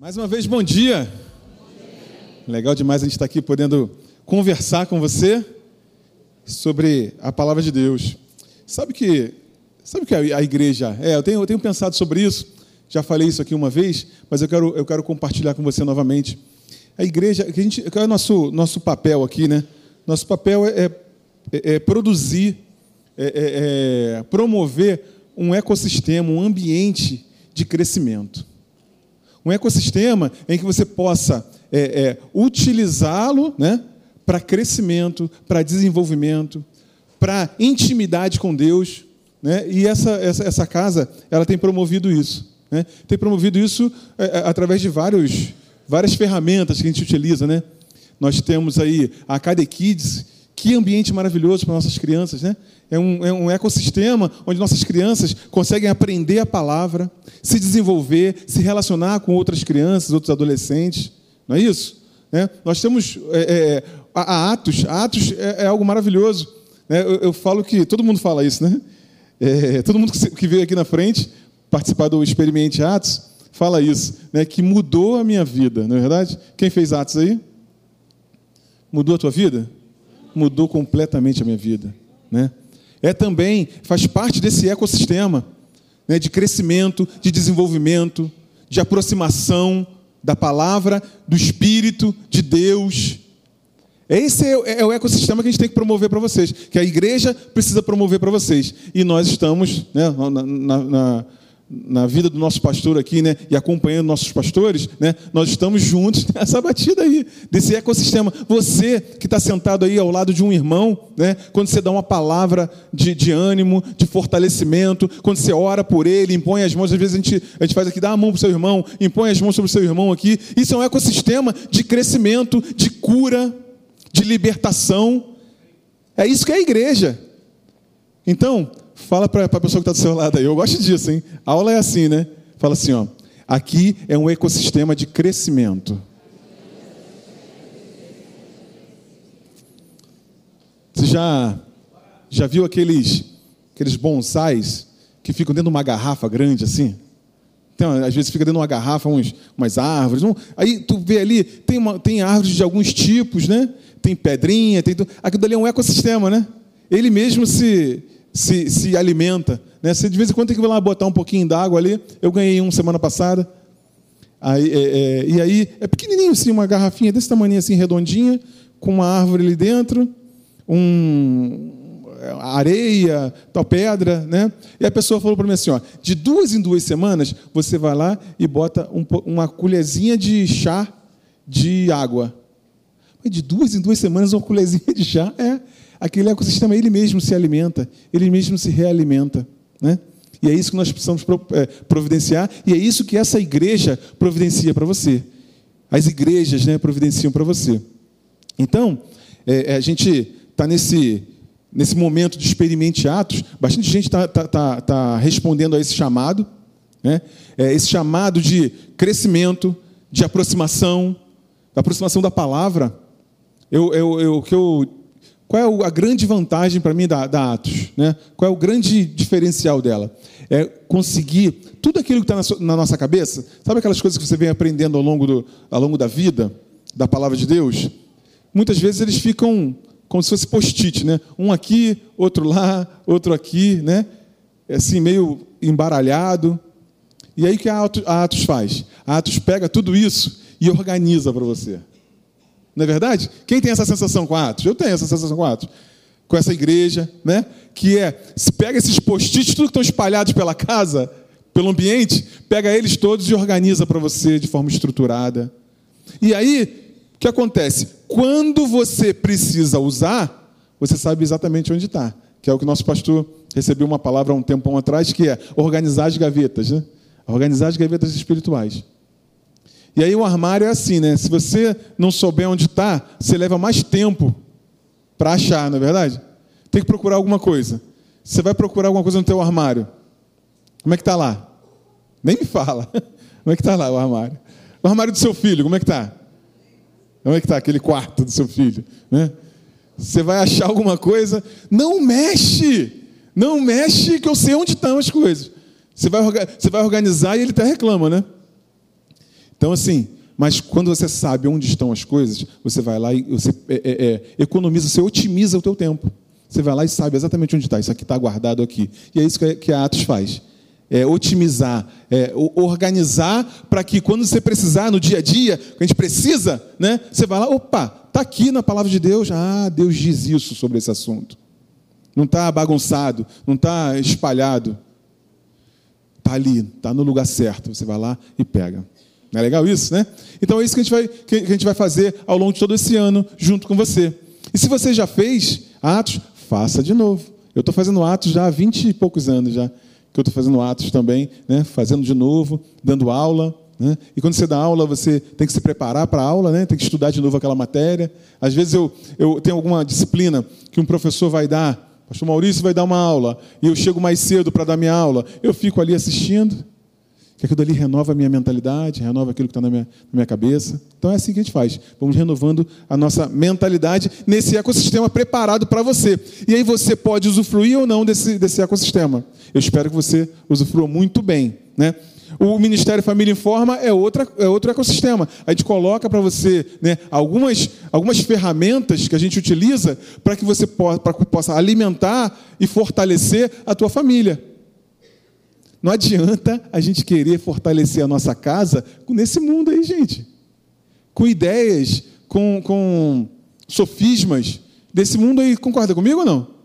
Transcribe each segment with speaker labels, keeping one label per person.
Speaker 1: Mais uma vez, bom dia. Legal demais a gente estar aqui podendo conversar com você sobre a palavra de Deus. Sabe que a igreja é? Eu tenho pensado sobre isso, já falei isso aqui uma vez, mas eu quero compartilhar com você novamente. A igreja, qual é o nosso papel aqui, né? Nosso papel é produzir, promover um ecossistema, um ambiente de crescimento. Um ecossistema em que você possa utilizá-lo, né, para crescimento, para desenvolvimento, para intimidade com Deus, né? E essa casa, ela tem promovido isso, né? Tem promovido isso através de várias ferramentas que a gente utiliza, né? Nós temos aí a Academy Kids. Que ambiente maravilhoso para nossas crianças, né? É um ecossistema onde nossas crianças conseguem aprender a palavra, se desenvolver, se relacionar com outras crianças, outros adolescentes. Não é isso? Né? Nós temos a Atos. A Atos é algo maravilhoso. Né? Eu falo que... Todo mundo fala isso, né? Todo mundo que veio aqui na frente participar do Experimente Atos fala isso, né? Que mudou a minha vida, não é verdade? Quem fez Atos aí? Mudou a tua vida? Mudou completamente a minha vida, né? Também faz parte desse ecossistema, né, de crescimento, de desenvolvimento, de aproximação da palavra, do Espírito, de Deus. Esse é o ecossistema que a gente tem que promover para vocês, que a igreja precisa promover para vocês. E nós estamos, né, na vida do nosso pastor aqui, né, e acompanhando nossos pastores, né, nós estamos juntos nessa batida aí, desse ecossistema. Você que está sentado aí ao lado de um irmão, né, quando você dá uma palavra de ânimo, de fortalecimento, quando você ora por ele, impõe as mãos, às vezes a gente faz aqui, dá a mão para o seu irmão, impõe as mãos sobre o seu irmão aqui. Isso é um ecossistema de crescimento, de cura, de libertação. É isso que é a igreja. Então, fala para a pessoa que está do seu lado aí. Eu gosto disso, hein? A aula é assim, né? Fala assim, ó. Aqui é um ecossistema de crescimento. Você já viu aqueles bonsais que ficam dentro de uma garrafa grande assim? Então, às vezes fica dentro de uma garrafa umas árvores. Aí tu vê ali, tem árvores de alguns tipos, né? Tem pedrinha, aquilo ali é um ecossistema, né? Ele mesmo se alimenta, né? Você de vez em quando tem que ir lá botar um pouquinho d'água ali. Eu ganhei semana passada. E aí é pequenininho assim, uma garrafinha desse tamanho assim, redondinha, com uma árvore ali dentro, areia, tal pedra, né? E a pessoa falou para mim assim, ó, de 2 em 2 semanas você vai lá e bota uma colherzinha de chá de água. De 2 em 2 semanas uma colherzinha de chá aquele ecossistema, ele mesmo se alimenta, ele mesmo se realimenta, né? E é isso que nós precisamos providenciar, e é isso que essa igreja providencia para você. As igrejas, né, providenciam para você. Então, a gente está nesse momento de Experimente Atos, bastante gente está respondendo a esse chamado, né? Esse chamado de crescimento, de aproximação da palavra. Qual é a grande vantagem para mim da Atos, né? Qual é o grande diferencial dela? É conseguir tudo aquilo que está na nossa cabeça. Sabe aquelas coisas que você vem aprendendo ao longo da vida, da palavra de Deus? Muitas vezes eles ficam como se fosse post-it, né? Um aqui, outro lá, outro aqui, né? Assim, meio embaralhado. E aí o que a Atos faz? A Atos pega tudo isso e organiza para você. Não é verdade? Quem tem essa sensação com a Atos? Eu tenho essa sensação com a Atos. Com essa igreja, né? Que se pega esses post-its, tudo que estão espalhados pela casa, pelo ambiente, pega eles todos e organiza para você de forma estruturada. E aí, o que acontece? Quando você precisa usar, você sabe exatamente onde está. Que é o que nosso pastor recebeu uma palavra há um tempão atrás, que é organizar as gavetas, né? Organizar as gavetas espirituais. E aí o armário é assim, né? Se você não souber onde está, você leva mais tempo para achar, não é verdade? Tem que procurar alguma coisa. Você vai procurar alguma coisa no teu armário. Como é que está lá? Nem me fala. Como é que está lá o armário? O armário do seu filho, como é que está? Como é que está aquele quarto do seu filho? Né? Você vai achar alguma coisa, não mexe que eu sei onde estão as coisas. Você vai organizar e ele até reclama, né? Então, assim, mas quando você sabe onde estão as coisas, você vai lá e você economiza, você otimiza o teu tempo. Você vai lá e sabe exatamente onde está. Isso aqui está guardado aqui. E é isso que a Atos faz. É otimizar, organizar para que quando você precisar, no dia a dia, que a gente precisa, né, você vai lá, opa, está aqui na palavra de Deus. Ah, Deus diz isso sobre esse assunto. Não está bagunçado, não está espalhado. Está ali, está no lugar certo. Você vai lá e pega. Não é legal isso, né? Então é isso que a gente vai fazer ao longo de todo esse ano, junto com você. E se você já fez Atos, faça de novo. Eu estou fazendo Atos já há 20 e poucos anos já, que eu estou fazendo Atos também, né? Fazendo de novo, dando aula, né? E quando você dá aula, você tem que se preparar para a aula, né? Tem que estudar de novo aquela matéria. Às vezes eu tenho alguma disciplina que um professor vai dar, o pastor Maurício vai dar uma aula, e eu chego mais cedo para dar minha aula, eu fico ali assistindo, que aquilo ali renova a minha mentalidade, renova aquilo que está na minha cabeça. Então é assim que a gente faz. Vamos renovando a nossa mentalidade nesse ecossistema preparado para você. E aí você pode usufruir ou não desse ecossistema. Eu espero que você usufrua muito bem, né? O Ministério Família Informa é outro ecossistema. A gente coloca para você, né, algumas ferramentas que a gente utiliza para que você possa alimentar e fortalecer a tua família. Não adianta a gente querer fortalecer a nossa casa nesse mundo aí, gente. Com ideias, com sofismas desse mundo aí. Concorda comigo ou não?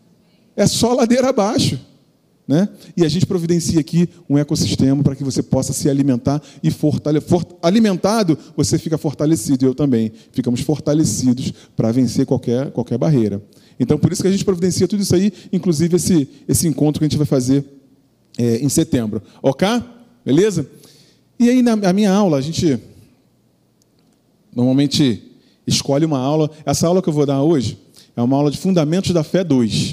Speaker 1: É só ladeira abaixo, né? E a gente providencia aqui um ecossistema para que você possa se alimentar e alimentado, você fica fortalecido. E eu também. Ficamos fortalecidos para vencer qualquer barreira. Então, por isso que a gente providencia tudo isso aí, inclusive esse encontro que a gente vai fazer em setembro. Ok? Beleza? E aí, na minha aula, a gente normalmente escolhe uma aula. Essa aula que eu vou dar hoje é uma aula de Fundamentos da Fé 2.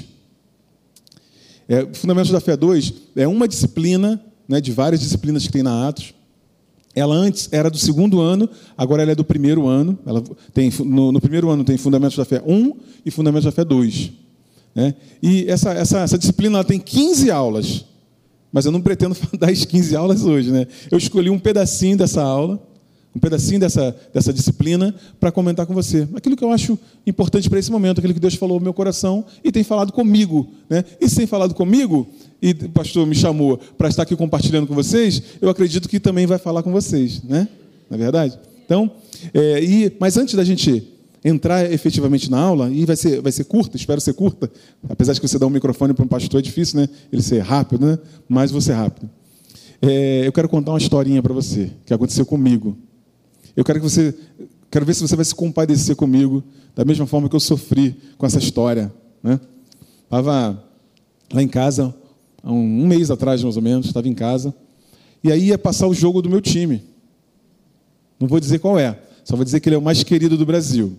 Speaker 1: Fundamentos da Fé 2 é uma disciplina, né, de várias disciplinas que tem na Atos. Ela antes era do segundo ano, agora ela é do primeiro ano. Ela tem, no primeiro ano tem Fundamentos da Fé 1 e Fundamentos da Fé 2. Né? E essa disciplina ela tem 15 aulas. Mas eu não pretendo dar as 15 aulas hoje, né? Eu escolhi um pedacinho dessa aula, um pedacinho dessa disciplina para comentar com você. Aquilo que eu acho importante para esse momento, aquilo que Deus falou no meu coração e tem falado comigo, né? E se tem falado comigo, e o pastor me chamou para estar aqui compartilhando com vocês, eu acredito que também vai falar com vocês, né? Não é verdade? Então, mas antes da gente entrar efetivamente na aula, e vai ser curta, espero ser curta, apesar de que você dar um microfone para um pastor é difícil, né? Ele ser rápido, né? Mas vou ser rápido. Eu quero contar uma historinha para você, que aconteceu comigo. Quero ver se você vai se compadecer comigo, da mesma forma que eu sofri com essa história, né? Estava lá em casa, há um mês atrás, mais ou menos, estava em casa, e aí ia passar o jogo do meu time. Não vou dizer qual é, só vou dizer que ele é o mais querido do Brasil.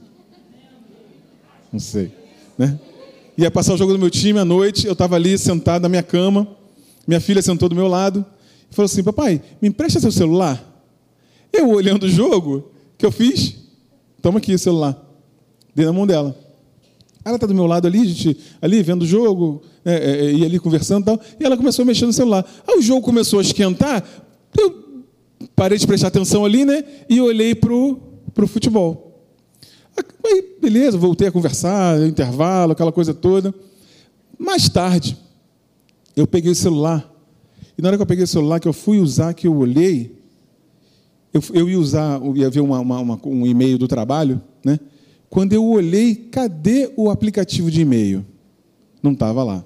Speaker 1: Não sei, né? Ia passar o jogo do meu time à noite, eu estava ali sentado na minha cama, minha filha sentou do meu lado, e falou assim: papai, me empresta seu celular? Eu, olhando o jogo, o que eu fiz? Toma aqui o celular. Dei na mão dela. Ela está do meu lado ali, a gente ali vendo o jogo, e ali conversando e tal, e ela começou a mexer no celular. Aí o jogo começou a esquentar, eu parei de prestar atenção ali, né? E olhei para o futebol. Aí, beleza, voltei a conversar, intervalo, aquela coisa toda. Mais tarde, eu peguei o celular. E na hora que eu peguei o celular, que eu fui usar, que eu olhei, eu ia ver um e-mail do trabalho, né? Quando eu olhei, cadê o aplicativo de e-mail? Não estava lá.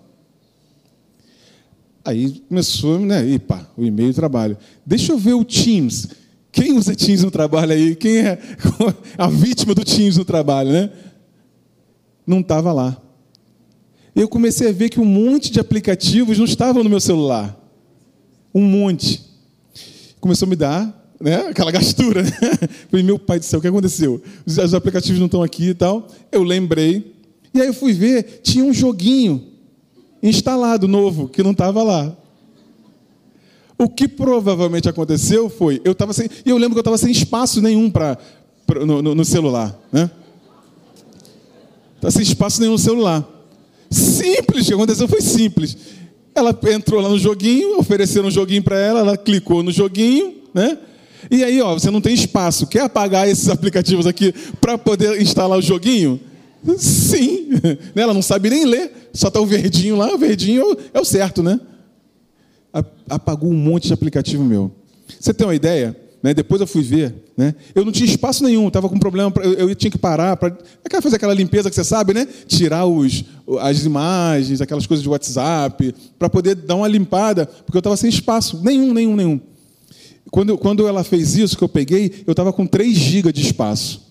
Speaker 1: Aí começou, né? O e-mail do trabalho. Deixa eu ver o Teams. Quem usa Teams no trabalho aí? Quem é a vítima do Teams no trabalho, né? Não estava lá. Eu comecei a ver que um monte de aplicativos não estavam no meu celular. Um monte. Começou a me dar, né, aquela gastura. Né? Falei, meu pai do céu, o que aconteceu? Os aplicativos não estão aqui e tal. Eu lembrei. E aí eu fui ver, tinha um joguinho instalado novo, que não estava lá. O que provavelmente aconteceu foi, eu lembro que eu estava sem espaço nenhum no celular, né? Estava sem espaço nenhum no celular. Simples, o que aconteceu foi simples. Ela entrou lá no joguinho, ofereceram um joguinho para ela, ela clicou no joguinho, né? E aí, ó, você não tem espaço. Quer apagar esses aplicativos aqui para poder instalar o joguinho? Sim. Ela não sabe nem ler. Só está o verdinho lá. O verdinho é o certo, né? Apagou um monte de aplicativo meu. Você tem uma ideia? Né? Depois eu fui ver. Né? Eu não tinha espaço nenhum. Estava com problema. Eu tinha que parar para fazer aquela limpeza que você sabe, né? Tirar as imagens, aquelas coisas de WhatsApp, para poder dar uma limpada, porque eu estava sem espaço. Nenhum. Quando ela fez isso, que eu peguei, eu estava com 3 GB de espaço.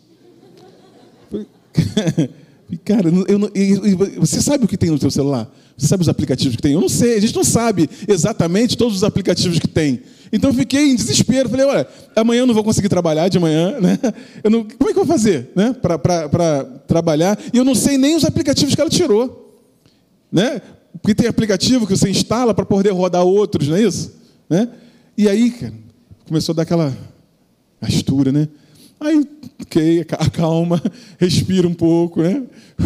Speaker 1: Cara, você sabe o que tem no seu celular? Você sabe os aplicativos que tem? Eu não sei, a gente não sabe exatamente todos os aplicativos que tem. Então eu fiquei em desespero. Falei, olha, amanhã eu não vou conseguir trabalhar de manhã, né? Como é que eu vou fazer, né? Para trabalhar? E eu não sei nem os aplicativos que ela tirou. Né? Porque tem aplicativo que você instala para poder rodar outros, não é isso? Né? E aí, cara, começou a dar aquela astura, né? Aí, ok, acalma, respira um pouco, né?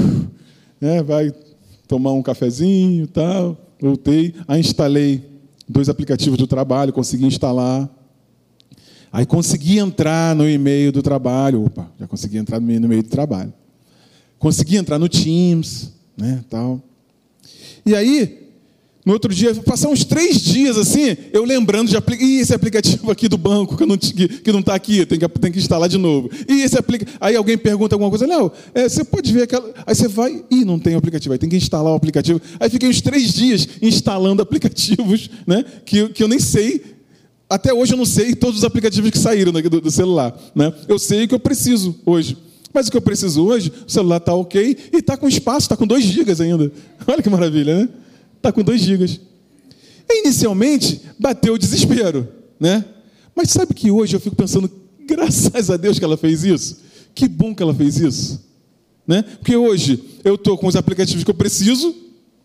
Speaker 1: Vai tomar um cafezinho e tal. Voltei, aí instalei 2 aplicativos do trabalho, consegui instalar. Aí consegui entrar no e-mail do trabalho. Opa, já consegui entrar no e-mail do trabalho. Consegui entrar no Teams, né, tal. E aí, no outro dia, passar uns 3 dias assim, eu lembrando de esse aplicativo aqui do banco que não está aqui, tem que instalar de novo. E esse aí alguém pergunta alguma coisa, Léo, você pode ver aquela. Aí você vai, não tem o aplicativo, aí tem que instalar o aplicativo. Aí fiquei uns 3 dias instalando aplicativos, né, que eu nem sei. Até hoje eu não sei todos os aplicativos que saíram do celular. Né? Eu sei o que eu preciso hoje. Mas o que eu preciso hoje, o celular está ok e está com espaço, está com 2 GB ainda. Olha que maravilha, né? Está com 2 GB. Inicialmente, bateu o desespero, né? Mas sabe que hoje eu fico pensando, graças a Deus que ela fez isso? Que bom que ela fez isso. Né? Porque hoje eu estou com os aplicativos que eu preciso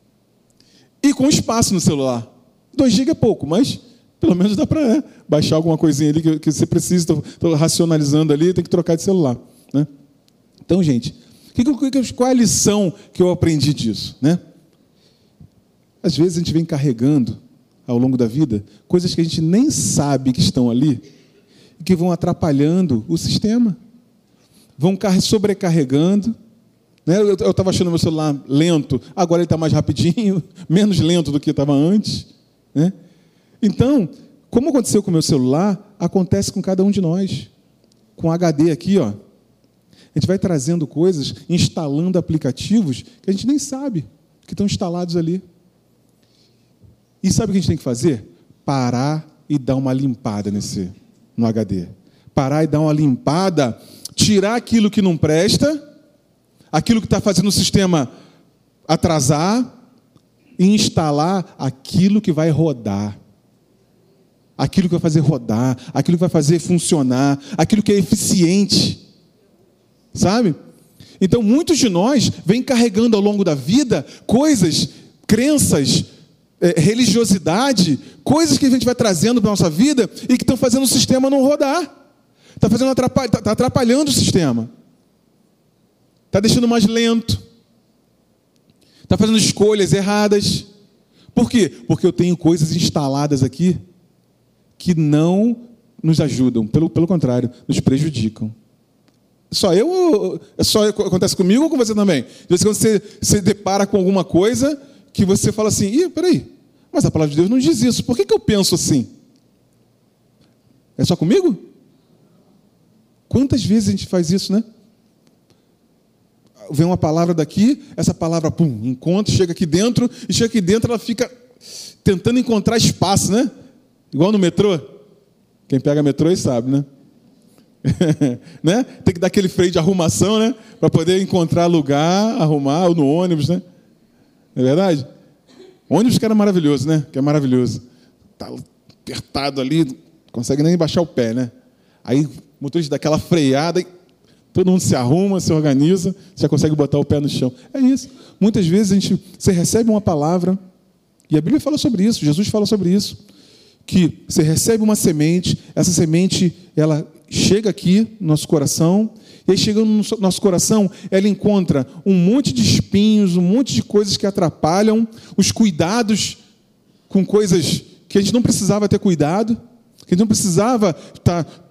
Speaker 1: e com espaço no celular. 2 GB é pouco, mas pelo menos dá para baixar alguma coisinha ali que você precisa. Estou racionalizando ali, tem que trocar de celular. Né? Então, gente, qual é a lição que eu aprendi disso? Né? Às vezes a gente vem carregando, ao longo da vida, coisas que a gente nem sabe que estão ali e que vão atrapalhando o sistema. Vão sobrecarregando. Né? Eu estava achando meu celular lento, agora ele está mais rapidinho, menos lento do que estava antes. Né? Então, como aconteceu com o meu celular, acontece com cada um de nós. Com o HD aqui, ó, a gente vai trazendo coisas, instalando aplicativos que a gente nem sabe que estão instalados ali. E sabe o que a gente tem que fazer? Parar e dar uma limpada no HD. Parar e dar uma limpada, tirar aquilo que não presta, aquilo que está fazendo o sistema atrasar, e instalar aquilo que vai rodar. Aquilo que vai fazer rodar, aquilo que vai fazer funcionar, aquilo que é eficiente. Sabe? Então, muitos de nós vêm carregando ao longo da vida coisas, crenças, religiosidade, coisas que a gente vai trazendo para a nossa vida e que estão fazendo o sistema não rodar. Está atrapalhando o sistema. Está deixando mais lento. Está fazendo escolhas erradas. Por quê? Porque eu tenho coisas instaladas aqui que não nos ajudam, pelo contrário, nos prejudicam. Só acontece comigo ou com você também? De vez em quando você se depara com alguma coisa que você fala assim, peraí, mas a palavra de Deus não diz isso, por que eu penso assim? É só comigo? Quantas vezes a gente faz isso, né? Vem uma palavra daqui, essa palavra, encontra, chega aqui dentro, e chega aqui dentro, ela fica tentando encontrar espaço, né? Igual no metrô. Quem pega metrô aí sabe, né? Né? Tem que dar aquele freio de arrumação, né? Para poder encontrar lugar, arrumar, ou no ônibus, né? Não é verdade? O ônibus que era maravilhoso, né? Que é maravilhoso. Tá apertado ali, não consegue nem baixar o pé, né? Aí o motorista dá aquela freada, e todo mundo se arruma, se organiza, já consegue botar o pé no chão. É isso. Muitas vezes você recebe uma palavra, e a Bíblia fala sobre isso, Jesus fala sobre isso, que você recebe uma semente, essa semente, ela chega aqui no nosso coração, e aí chegando no nosso coração, ela encontra um monte de espinhos, um monte de coisas que atrapalham, os cuidados com coisas que a gente não precisava ter cuidado, que a gente não precisava estar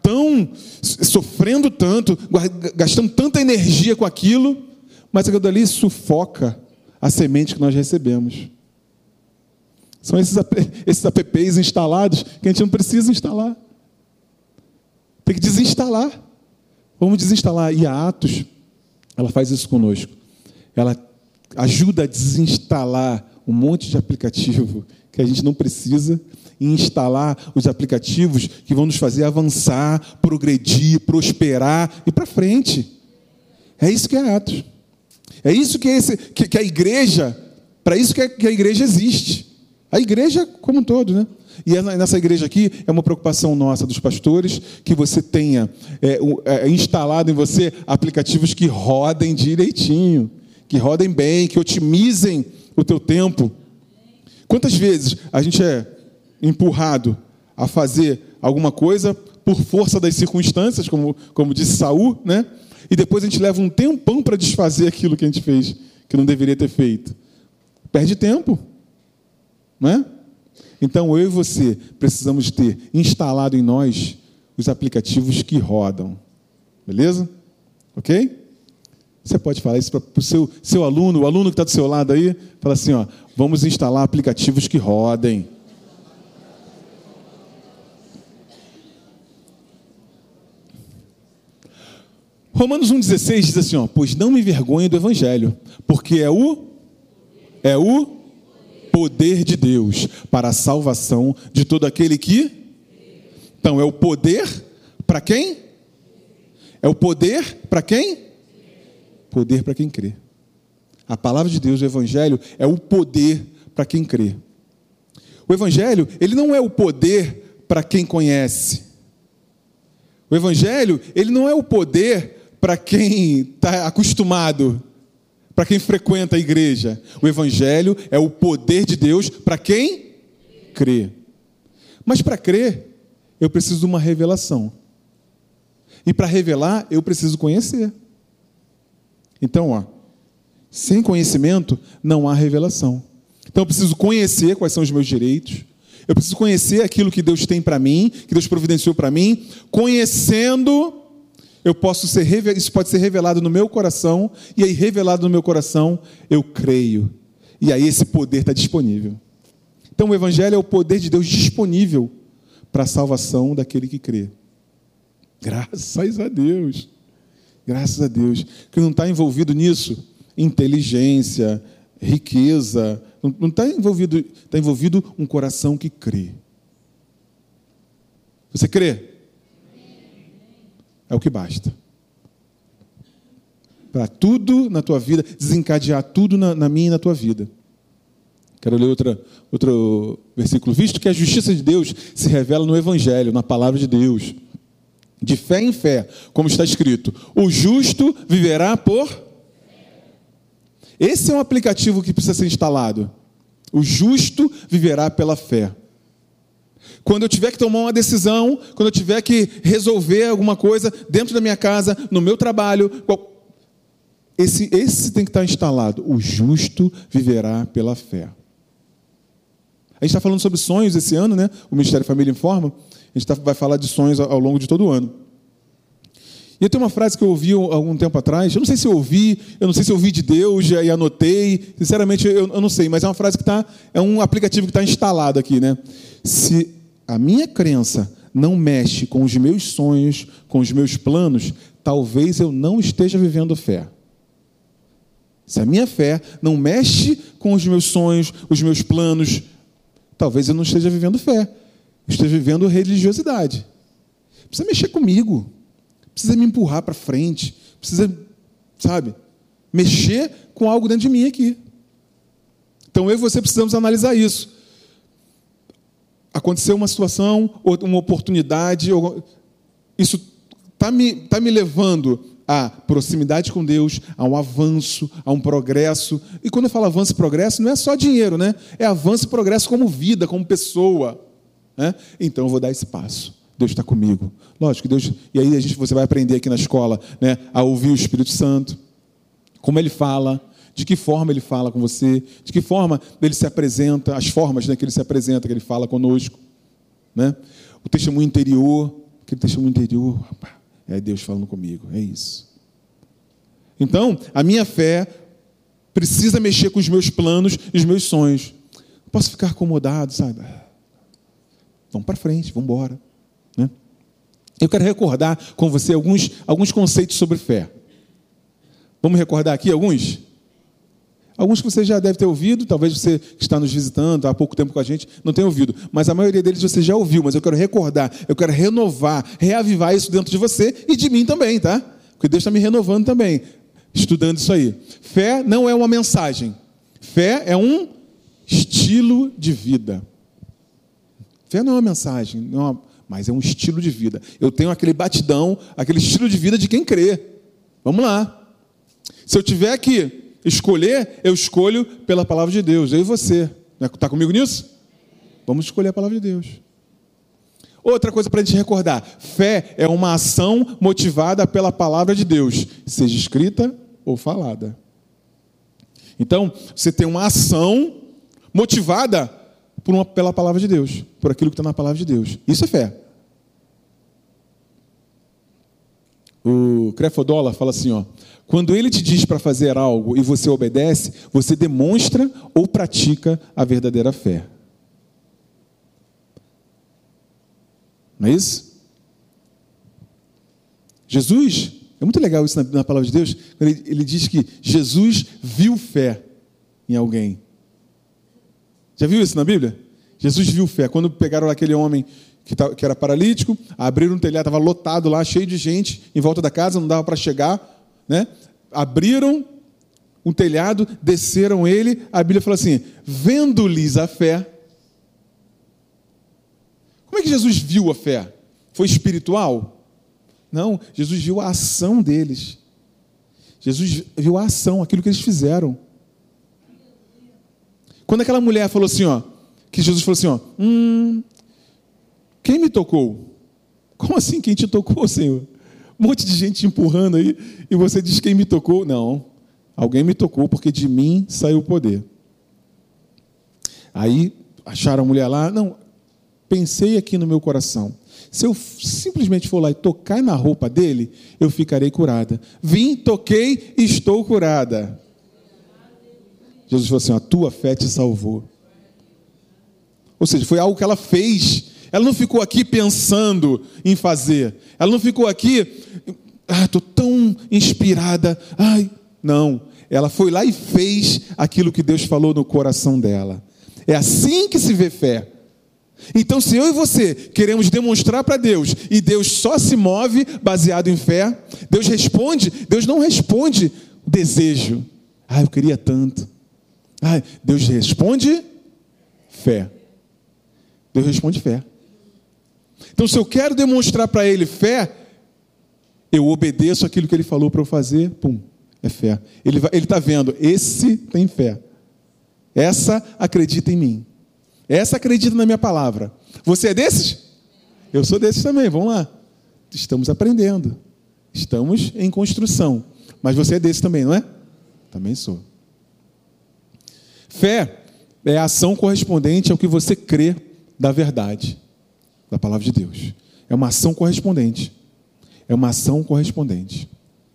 Speaker 1: tão sofrendo tanto, gastando tanta energia com aquilo, mas aquilo dali sufoca a semente que nós recebemos. São esses apps instalados que a gente não precisa instalar. Tem que desinstalar. Vamos desinstalar. E a Atos, ela faz isso conosco. Ela ajuda a desinstalar um monte de aplicativo que a gente não precisa e instalar os aplicativos que vão nos fazer avançar, progredir, prosperar e para frente. É isso que é Atos. É isso que a igreja, para isso que a igreja existe. A igreja como um todo, né? E nessa igreja aqui é uma preocupação nossa dos pastores que você tenha instalado em você aplicativos que rodem direitinho, que rodem bem, que otimizem o teu tempo. Quantas vezes a gente é empurrado a fazer alguma coisa por força das circunstâncias, como disse Saul, né? E depois a gente leva um tempão para desfazer aquilo que a gente fez, que não deveria ter feito. Perde tempo, não é? Então, eu e você precisamos ter instalado em nós os aplicativos que rodam. Beleza? Ok? Você pode falar isso para o seu aluno, o aluno que está do seu lado aí, fala assim, ó, vamos instalar aplicativos que rodem. Romanos 1,16 diz assim, ó, pois não me envergonho do Evangelho, porque é o poder de Deus para a salvação de todo aquele que... Então, é o poder para quem? É o poder para quem? Poder para quem crê. A palavra de Deus, o Evangelho, é o poder para quem crê. O Evangelho, ele não é o poder para quem conhece. O Evangelho, ele não é o poder para quem está acostumado, para quem frequenta a igreja. O Evangelho é o poder de Deus para quem crê. Mas para crer, eu preciso de uma revelação. E para revelar, eu preciso conhecer. Então, ó, sem conhecimento, não há revelação. Então, eu preciso conhecer quais são os meus direitos. Eu preciso conhecer aquilo que Deus tem para mim, que Deus providenciou para mim. Conhecendo, isso pode ser revelado no meu coração, e aí, revelado no meu coração, eu creio. E aí, esse poder está disponível. Então, o Evangelho é o poder de Deus disponível para a salvação daquele que crê. Graças a Deus. Graças a Deus. Que não está envolvido nisso inteligência, riqueza. Não está envolvido, está envolvido um coração que crê. Você crê? É o que basta. Para tudo na tua vida, desencadear tudo na minha e na tua vida. Quero ler outro versículo. Visto que a justiça de Deus se revela no Evangelho, na palavra de Deus. De fé em fé, como está escrito. O justo viverá por... Esse é um aplicativo que precisa ser instalado. O justo viverá pela fé. Quando eu tiver que tomar uma decisão, quando eu tiver que resolver alguma coisa dentro da minha casa, no meu trabalho, esse tem que estar instalado. O justo viverá pela fé. A gente está falando sobre sonhos esse ano, né? O Ministério Família Informa. A gente vai falar de sonhos ao longo de todo o ano. E eu tenho uma frase que eu ouvi algum tempo atrás, eu não sei se eu ouvi de Deus e anotei, sinceramente eu não sei, mas é uma frase que é um aplicativo que está instalado aqui, né? Se a minha crença não mexe com os meus sonhos, com os meus planos, talvez eu não esteja vivendo fé. Se a minha fé não mexe com os meus sonhos, os meus planos, talvez eu não esteja vivendo fé. Eu esteja vivendo religiosidade. Precisa mexer comigo. Precisa me empurrar para frente. Precisa, mexer com algo dentro de mim aqui. Então, eu e você precisamos analisar isso. Aconteceu uma situação, uma oportunidade, isso está me levando à proximidade com Deus, a um avanço, a um progresso. E quando eu falo avanço e progresso, não é só dinheiro, né? É avanço e progresso como vida, como pessoa. Né? Então, eu vou dar esse passo. Deus está comigo. Lógico que Deus... E aí você vai aprender aqui na escola, né, a ouvir o Espírito Santo, como Ele fala, de que forma Ele fala com você, de que forma Ele se apresenta, as formas, né, que Ele se apresenta, que Ele fala conosco. Né? O testemunho interior, aquele testemunho interior, rapaz, é Deus falando comigo, é isso. Então, a minha fé precisa mexer com os meus planos e os meus sonhos. Não posso ficar acomodado, sabe? Vamos para frente, vamos embora. Né? Eu quero recordar com você alguns conceitos sobre fé. Vamos recordar aqui alguns? Alguns que você já deve ter ouvido, talvez você que está nos visitando há pouco tempo com a gente não tenha ouvido, mas a maioria deles você já ouviu, mas eu quero recordar, eu quero renovar, reavivar isso dentro de você e de mim também, tá? Porque Deus está me renovando também, estudando isso aí. Fé não é uma mensagem, fé é um estilo de vida. Fé não é uma mensagem, mas é um estilo de vida. Eu tenho aquele batidão, aquele estilo de vida de quem crê. Vamos lá. Se eu tiver que escolher, eu escolho pela palavra de Deus. Eu e você. Está comigo nisso? Vamos escolher a palavra de Deus. Outra coisa para a gente recordar. Fé é uma ação motivada pela palavra de Deus, seja escrita ou falada. Então, você tem uma ação motivada pela palavra de Deus, por aquilo que está na palavra de Deus. Isso é fé. O Crefodola fala assim, ó, quando ele te diz para fazer algo e você obedece, você demonstra ou pratica a verdadeira fé. Não é isso? Jesus, é muito legal isso na palavra de Deus, quando ele diz que Jesus viu fé em alguém. Já viu isso na Bíblia? Jesus viu fé. Quando pegaram aquele homem que era paralítico, abriram um telhado, estava lotado lá, cheio de gente, em volta da casa, não dava para chegar, né? Abriram um telhado, desceram ele, a Bíblia fala assim, vendo-lhes a fé. Como é que Jesus viu a fé? Foi espiritual? Não, Jesus viu a ação deles. Jesus viu a ação, aquilo que eles fizeram. Quando aquela mulher falou assim, ó, que Jesus falou assim, ó, quem me tocou? Como assim, quem te tocou, Senhor? Um monte de gente te empurrando aí, e você diz quem me tocou? Não, alguém me tocou, porque de mim saiu o poder. Aí, acharam a mulher lá, não, pensei aqui no meu coração, se eu simplesmente for lá e tocar na roupa dele, eu ficarei curada. Vim, toquei e estou curada. Jesus falou assim, a tua fé te salvou. Ou seja, foi algo que ela fez. Ela não ficou aqui pensando em fazer. Ela não ficou aqui, estou tão inspirada. Não. Ela foi lá e fez aquilo que Deus falou no coração dela. É assim que se vê fé. Então, se eu e você queremos demonstrar para Deus, e Deus só se move baseado em fé, Deus não responde o desejo. Eu queria tanto. Deus responde fé. Deus responde fé. Então, se eu quero demonstrar para Ele fé, eu obedeço aquilo que Ele falou para eu fazer, é fé. Ele está vendo, esse tem fé. Essa acredita em mim. Essa acredita na minha palavra. Você é desses? Eu sou desses também, vamos lá. Estamos aprendendo. Estamos em construção. Mas você é desses também, não é? Também sou. Fé é a ação correspondente ao que você crê da verdade, da palavra de Deus. É uma ação correspondente. É uma ação correspondente.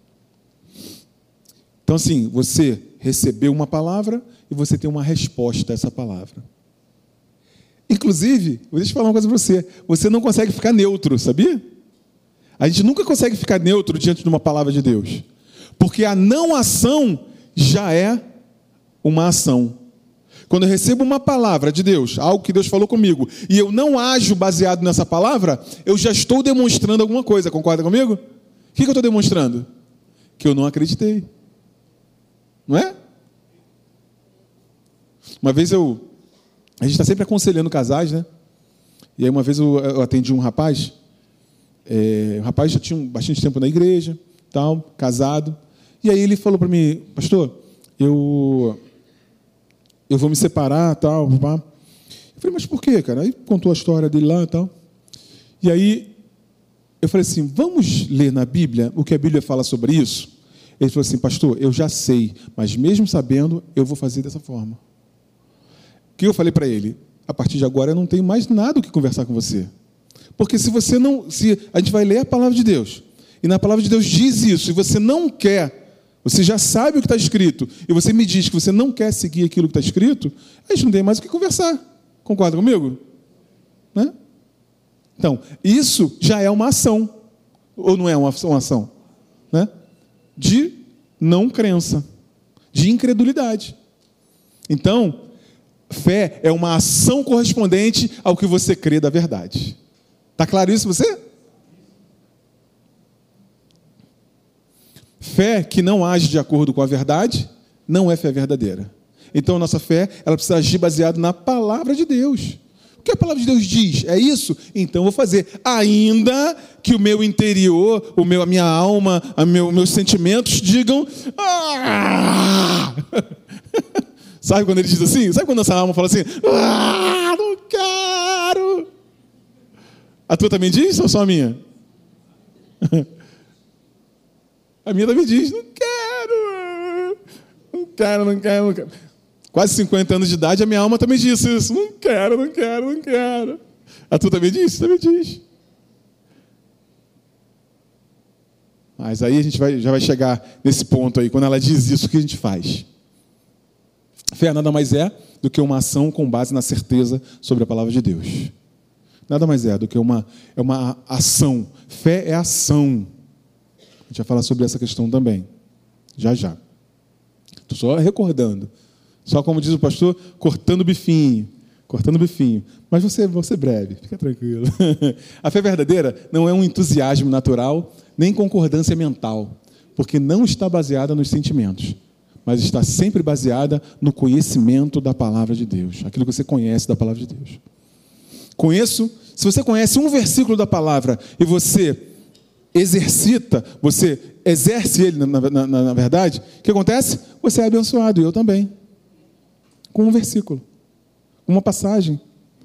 Speaker 1: Então, assim, você recebeu uma palavra e você tem uma resposta a essa palavra. Inclusive, deixa eu falar uma coisa para você. Você não consegue ficar neutro, sabia? A gente nunca consegue ficar neutro diante de uma palavra de Deus. Porque a não ação já é uma ação. Quando eu recebo uma palavra de Deus, algo que Deus falou comigo, e eu não ajo baseado nessa palavra, eu já estou demonstrando alguma coisa. Concorda comigo? O que eu estou demonstrando? Que eu não acreditei. Não é? Uma vez a gente está sempre aconselhando casais, né? E aí uma vez eu atendi um rapaz, o rapaz já tinha bastante tempo na igreja, tal, casado, e aí ele falou para mim, pastor, eu vou me separar, tal, pá. Eu falei, mas por quê, cara? Aí contou a história dele lá e tal. E aí eu falei assim, vamos ler na Bíblia o que a Bíblia fala sobre isso? Ele falou assim, pastor, eu já sei, mas mesmo sabendo, eu vou fazer dessa forma. O que eu falei para ele? A partir de agora eu não tenho mais nada o que conversar com você. Porque se a gente vai ler a palavra de Deus, e na palavra de Deus diz isso, e você não quer, você já sabe o que está escrito, e você me diz que você não quer seguir aquilo que está escrito, a gente não tem mais o que conversar. Concorda comigo? Né? Então, isso já é uma ação, ou não é uma ação? Né? De não crença, de incredulidade. Então, fé é uma ação correspondente ao que você crê da verdade. Está claro isso você? Fé que não age de acordo com a verdade não é fé verdadeira. Então a nossa fé, ela precisa agir baseado na palavra de Deus. O que a palavra de Deus diz? É isso? Então eu vou fazer. Ainda que o meu interior, a minha alma, meus sentimentos digam... Ah! Sabe quando ele diz assim? Sabe quando essa alma fala assim? Ah, não quero! A tua também diz ou só a minha? A minha também diz, não quero. Não quero, não quero, não quero. Quase 50 anos de idade, a minha alma também disse isso. Não quero, não quero, não quero. A tua também diz? Também diz. Mas aí a gente já vai chegar nesse ponto aí. Quando ela diz isso, o que a gente faz? Fé nada mais é do que uma ação com base na certeza sobre a palavra de Deus. Nada mais é do que uma ação. Fé é ação. A gente vai falar sobre essa questão também. Já. Estou só recordando. Só como diz o pastor, cortando bifinho. Mas você breve, fica tranquilo. A fé verdadeira não é um entusiasmo natural, nem concordância mental, porque não está baseada nos sentimentos, mas está sempre baseada no conhecimento da palavra de Deus, aquilo que você conhece da palavra de Deus. Se você conhece um versículo da palavra e você exerce ele na verdade, o que acontece? Você é abençoado, e eu também. Com um versículo, uma passagem.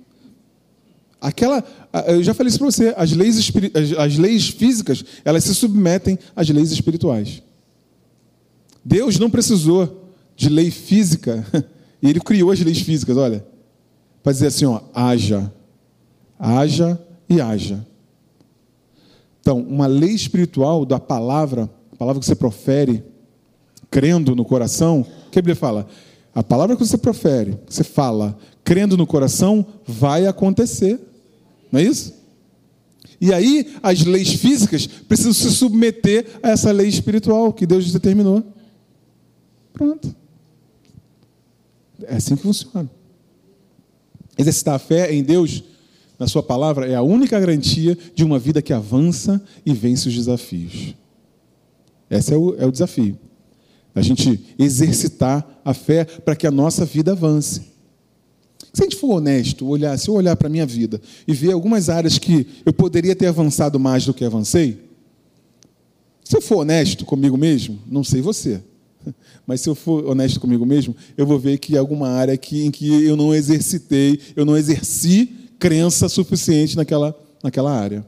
Speaker 1: Eu já falei isso para você, as leis físicas, elas se submetem às leis espirituais. Deus não precisou de lei física, e Ele criou as leis físicas, olha, para dizer assim, haja e haja. Então, uma lei espiritual da palavra, a palavra que você profere, crendo no coração, o que a Bíblia fala? A palavra que você profere, que você fala, crendo no coração, vai acontecer. Não é isso? E aí, as leis físicas precisam se submeter a essa lei espiritual que Deus determinou. Pronto. É assim que funciona. Exercitar a fé em Deus, na sua palavra, é a única garantia de uma vida que avança e vence os desafios. Esse é o desafio. A gente exercitar a fé para que a nossa vida avance. Se a gente for honesto, se eu olhar para a minha vida e ver algumas áreas que eu poderia ter avançado mais do que avancei, se eu for honesto comigo mesmo, não sei você, mas se eu for honesto comigo mesmo, eu vou ver que alguma área em que eu não exerci crença suficiente naquela área.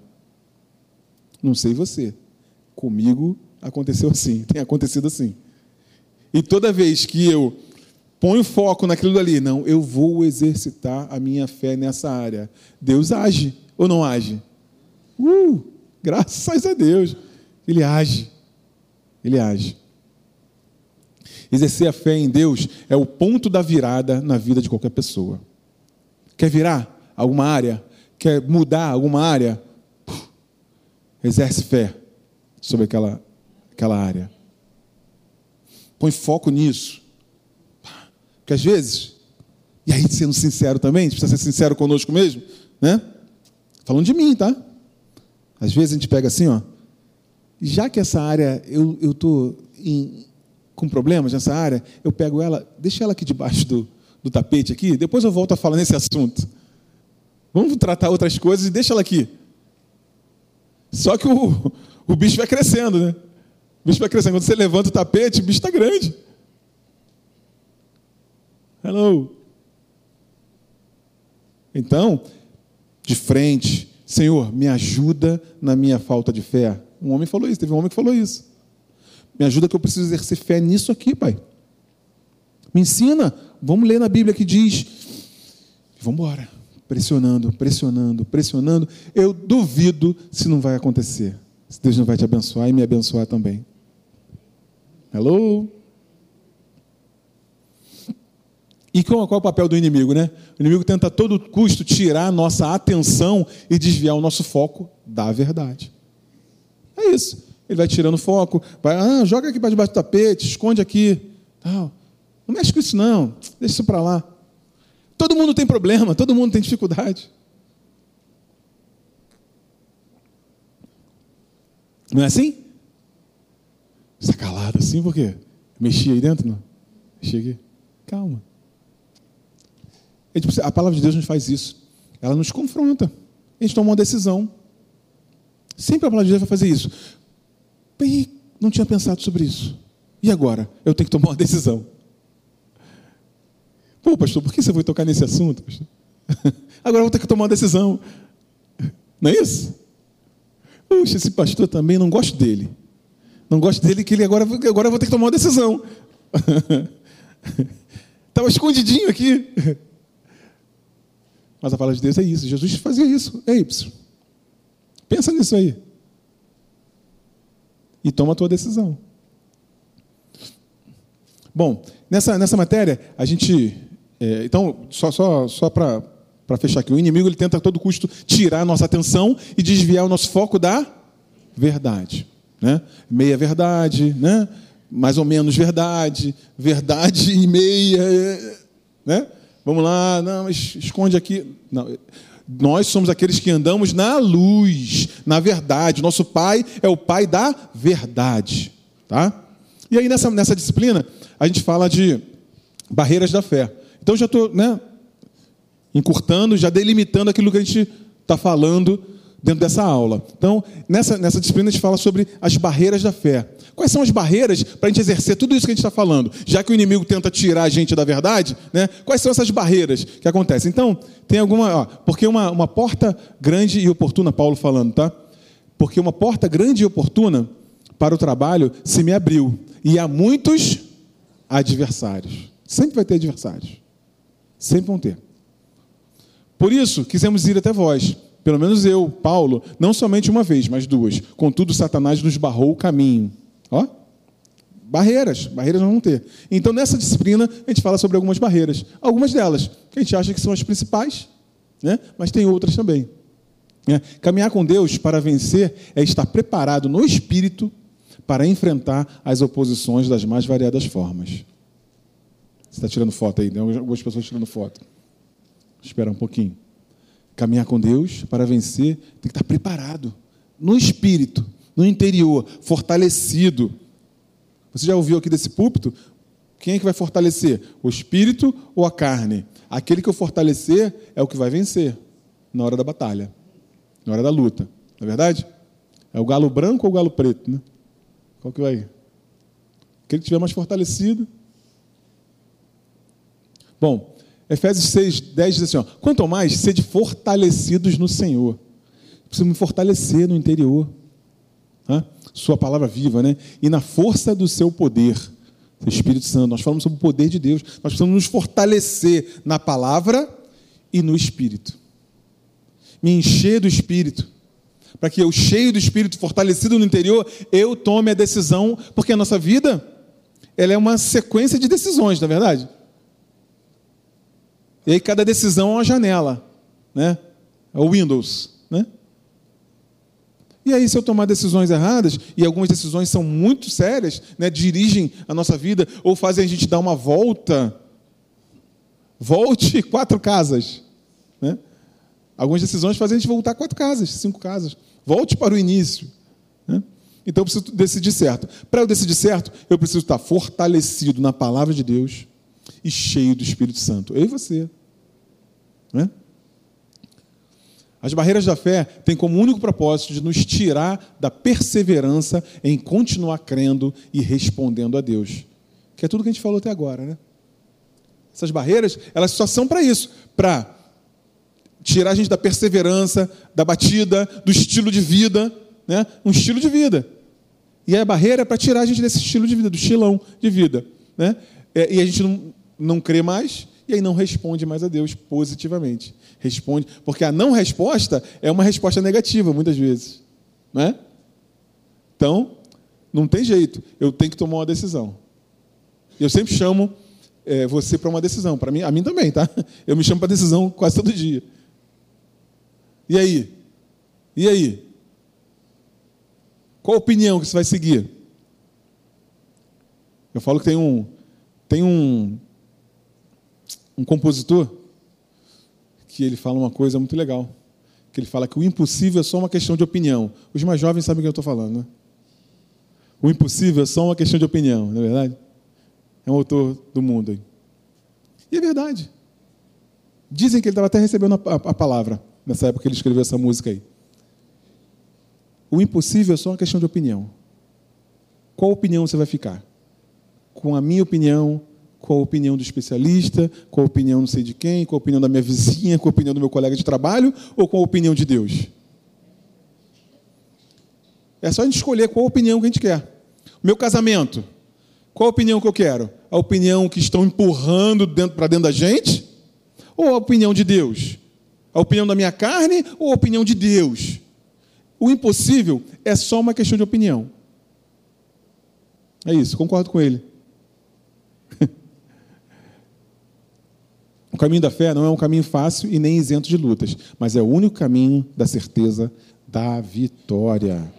Speaker 1: Não sei você. Comigo aconteceu assim, tem acontecido assim. E toda vez que eu ponho foco naquilo dali, não, eu vou exercitar a minha fé nessa área. Deus age ou não age? Graças a Deus. Ele age. Ele age. Exercer a fé em Deus é o ponto da virada na vida de qualquer pessoa. Quer virar alguma área? Quer mudar alguma área? Exerce fé sobre aquela área. Põe foco nisso. Porque às vezes, e aí sendo sincero também, a gente precisa ser sincero conosco mesmo, né? Falando de mim, tá? Às vezes a gente pega assim, já que essa área, eu estou com problemas nessa área, eu pego ela, deixo ela aqui debaixo do tapete aqui, depois eu volto a falar nesse assunto. Vamos tratar outras coisas e deixa ela aqui. Só que o bicho vai crescendo, né? O bicho vai crescendo. Quando você levanta o tapete, o bicho está grande. Hello. Então, de frente, Senhor, me ajuda na minha falta de fé. Um homem falou isso, teve um homem que falou isso. Me ajuda que eu preciso exercer fé nisso aqui, Pai. Me ensina. Vamos ler na Bíblia que diz. Vamos embora. pressionando, pressionando, pressionando, eu duvido se não vai acontecer. Se Deus não vai te abençoar e me abençoar também. Hello? E qual é o papel do inimigo, né? O inimigo tenta a todo custo tirar a nossa atenção e desviar o nosso foco da verdade. É isso. Ele vai tirando o foco, vai, joga aqui para debaixo do tapete, esconde aqui. Não mexe com isso não, deixa isso para lá. Todo mundo tem problema, todo mundo tem dificuldade. Não é assim? Você está calado assim por quê? Mexi aí dentro? Não? Mexi aqui? Calma. A palavra de Deus nos faz isso. Ela nos confronta. A gente toma uma decisão. Sempre a palavra de Deus vai fazer isso. Não tinha pensado sobre isso. E agora? Eu tenho que tomar uma decisão. Pô, pastor, por que você foi tocar nesse assunto, pastor? Agora eu vou ter que tomar uma decisão. Não é isso? Puxa, esse pastor também, não gosto dele. Não gosto dele, que ele agora eu vou ter que tomar uma decisão. Estava escondidinho aqui. Mas a palavra de Deus é isso. Jesus fazia isso. Ei, pensa nisso aí. E toma a tua decisão. Bom, nessa matéria, a gente... então, só para fechar aqui. O inimigo ele tenta a todo custo tirar a nossa atenção e desviar o nosso foco da verdade. Né? Meia verdade, né? Mais ou menos verdade, verdade e meia. Né? Vamos lá, não, esconde aqui. Não, nós somos aqueles que andamos na luz, na verdade. Nosso Pai é o Pai da verdade. Tá? E aí, nessa disciplina, a gente fala de barreiras da fé. Então, já estou encurtando, já delimitando aquilo que a gente está falando dentro dessa aula. Então, nessa disciplina, a gente fala sobre as barreiras da fé. Quais são as barreiras para a gente exercer tudo isso que a gente está falando? Já que o inimigo tenta tirar a gente da verdade, né? Quais são essas barreiras que acontecem? Então, tem alguma... porque uma porta grande e oportuna, Paulo falando, tá? Porque uma porta grande e oportuna para o trabalho se me abriu. E há muitos adversários. Sempre vai ter adversários. Sempre vão ter. Por isso, quisemos ir até vós. Pelo menos eu, Paulo, não somente uma vez, mas duas. Contudo, Satanás nos barrou o caminho. Barreiras nós vamos ter. Então, nessa disciplina, a gente fala sobre algumas barreiras. Algumas delas, que a gente acha que são as principais, né? Mas tem outras também. Caminhar com Deus para vencer é estar preparado no Espírito para enfrentar as oposições das mais variadas formas. Você está tirando foto aí, né? Algumas pessoas tirando foto. Espera um pouquinho. Caminhar com Deus para vencer tem que estar preparado no Espírito, no interior, fortalecido. Você já ouviu aqui desse púlpito? Quem é que vai fortalecer? O Espírito ou a carne? Aquele que eu fortalecer é o que vai vencer na hora da batalha, na hora da luta. Não é verdade? É o galo branco ou o galo preto, né? Qual que vai? Aquele que estiver mais fortalecido. Bom, Efésios 6:10 diz assim, quanto ao mais, sede fortalecidos no Senhor. Preciso me fortalecer no interior. Sua palavra viva, né? E na força do seu poder, o Espírito Santo. Nós falamos sobre o poder de Deus. Nós precisamos nos fortalecer na palavra e no Espírito. Me encher do Espírito. Para que eu, cheio do Espírito, fortalecido no interior, eu tome a decisão, porque a nossa vida, ela é uma sequência de decisões, não é verdade? E aí cada decisão é uma janela, né? É o Windows, né? E aí, se eu tomar decisões erradas, e algumas decisões são muito sérias, né, dirigem a nossa vida, ou fazem a gente dar uma volta, volte 4 casas. Né? Algumas decisões fazem a gente voltar 4 casas, 5 casas. Volte para o início. Né? Então, eu preciso decidir certo. Para eu decidir certo, eu preciso estar fortalecido na palavra de Deus e cheio do Espírito Santo. Eu e você. Né? As barreiras da fé têm como único propósito de nos tirar da perseverança em continuar crendo e respondendo a Deus. Que é tudo que a gente falou até agora, né? Essas barreiras, elas só são para isso, para tirar a gente da perseverança, da batida, do estilo de vida, né? Um estilo de vida. E a barreira é para tirar a gente desse estilo de vida, do estilão de vida, né? E a gente não crê mais, e aí não responde mais a Deus positivamente. Responde, porque a não resposta é uma resposta negativa, muitas vezes. Não é? Então, não tem jeito, eu tenho que tomar uma decisão. Eu sempre chamo você para uma decisão, para mim, a mim também, tá? Eu me chamo para decisão quase todo dia. E aí? E aí? Qual a opinião que você vai seguir? Eu falo que tem um compositor que ele fala uma coisa muito legal, que ele fala que o impossível é só uma questão de opinião. Os mais jovens sabem o que eu estou falando, né? O impossível é só uma questão de opinião, não é verdade? É um autor do mundo aí. E é verdade. Dizem que ele estava até recebendo a palavra nessa época que ele escreveu essa música aí. O impossível é só uma questão de opinião. Qual opinião você vai ficar? Com a minha opinião, com a opinião do especialista, com a opinião não sei de quem, com a opinião da minha vizinha, com a opinião do meu colega de trabalho, ou com a opinião de Deus? É só a gente escolher qual a opinião que a gente quer. O meu casamento, qual a opinião que eu quero? A opinião que estão empurrando para dentro da gente? Ou a opinião de Deus? A opinião da minha carne ou a opinião de Deus? O impossível é só uma questão de opinião. É isso, concordo com ele. O caminho da fé não é um caminho fácil e nem isento de lutas, mas é o único caminho da certeza da vitória.